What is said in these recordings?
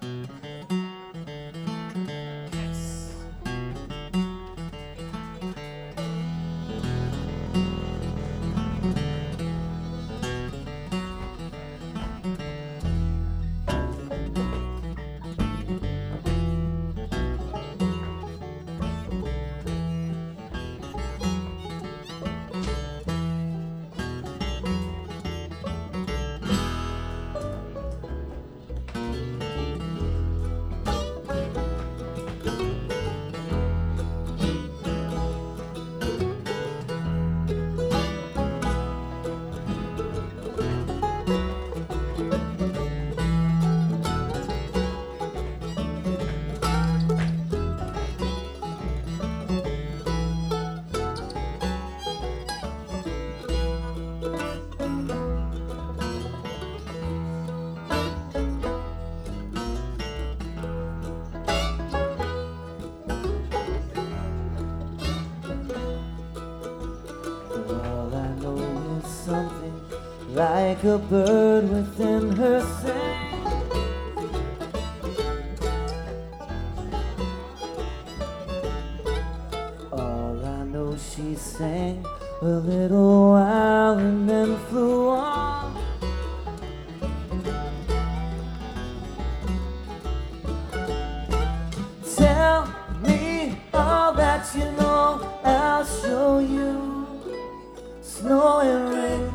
All I know is something like a bird within her sang. All I know, she sang a little while and then flew on. Tell me all that you know, I'll show you snow and rain.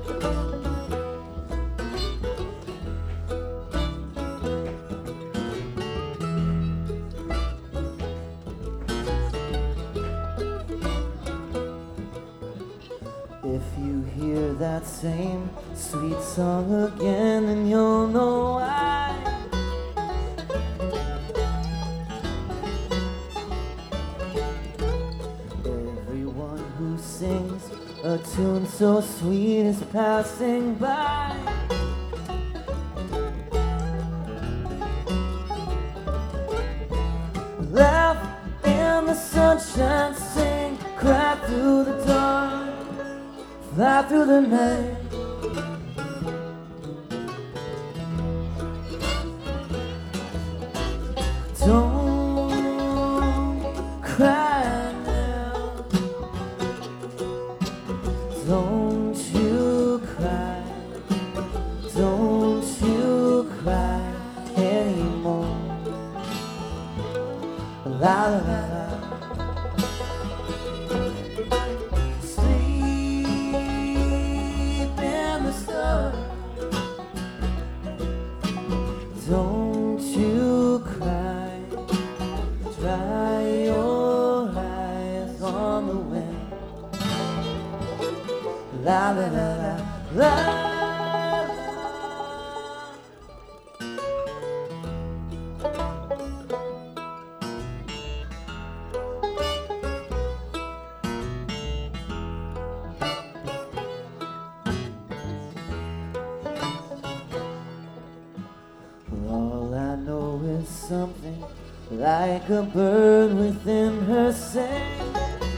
If you hear that same sweet song again, then you'll know why. Everyone who sings a tune so sweet is passing by. Laugh in the sunshine, sing, cry through the dark, fly through the night. Don't cry now, don't you cry, don't you cry anymore. La la la la. Sleep in the sun. Don't you cry. Dry your eyes on the wind. La la la la la. All I know is something like a bird within her sang.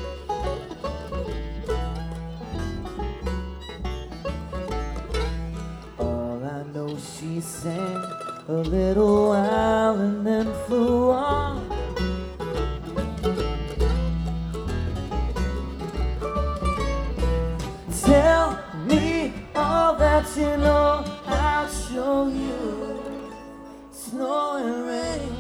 All I know, she sang a little while and then flew on. Tell me all that you know, I'll show you snow and rain.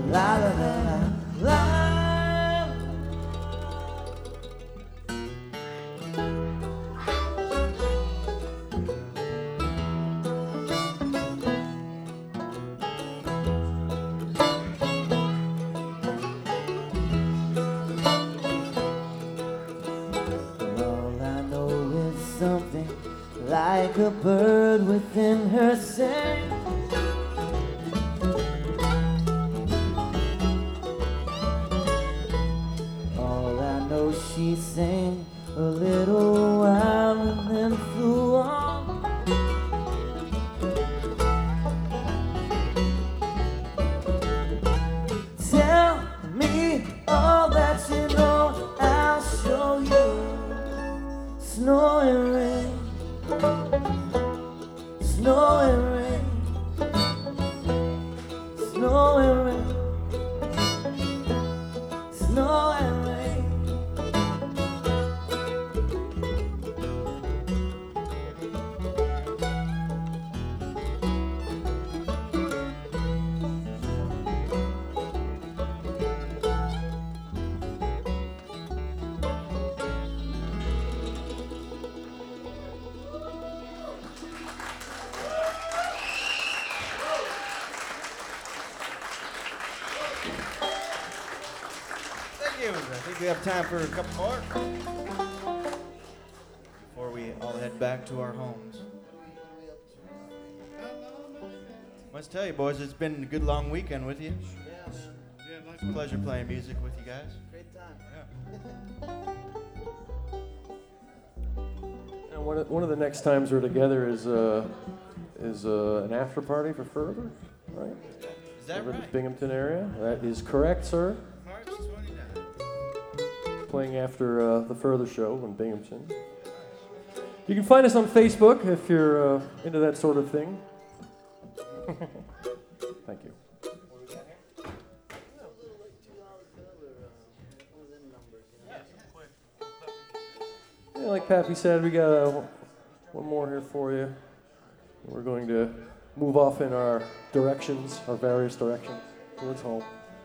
La la la la la. All I know is something like a bird within her sing. All I know, she sang a little while and then flew on. Tell me all that you know, I'll show you. Snow and rain, snow and rain, snow and rain, snow and rain. I think we have time for a couple more before we all head back to our homes. Must tell you, boys, it's been a good long weekend with you. It's a pleasure playing music with you guys. Great time. Yeah. And one of the next times we're together is an after party for Further, right? Is that Over right? the Binghamton area. That is correct, sir. March 29th. Playing after the Further show in Binghamton. You can find us on Facebook if you're into that sort of thing. Thank you. Yeah, like Pappy said, we got one more here for you. We're going to move off in our directions, our various directions, towards home.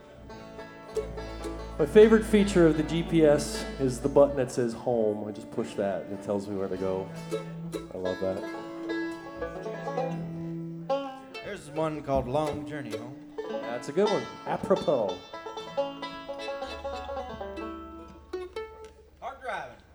My favorite feature of the GPS is the button that says home. I just push that and it tells me where to go. I love that. There's one called Long Journey Home. That's a good one. Apropos.